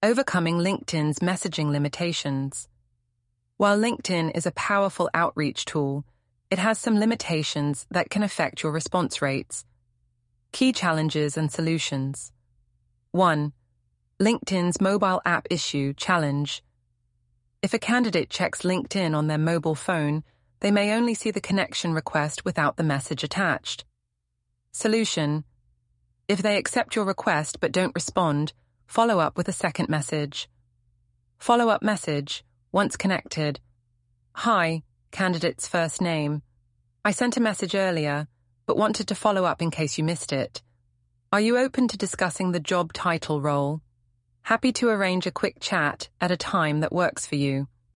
Overcoming LinkedIn's messaging limitations. While LinkedIn is a powerful outreach tool, it has some limitations that can affect your response rates. Key challenges and solutions. 1. LinkedIn's mobile app issue challenge. If a candidate checks LinkedIn on their mobile phone, they may only see the connection request without the message attached. Solution. If they accept your request but don't respond, follow up with a second message. Follow-up message, once connected. Hi, candidate's first name. I sent a message earlier, but wanted to follow up in case you missed it. Are you open to discussing the job title role? Happy to arrange a quick chat at a time that works for you.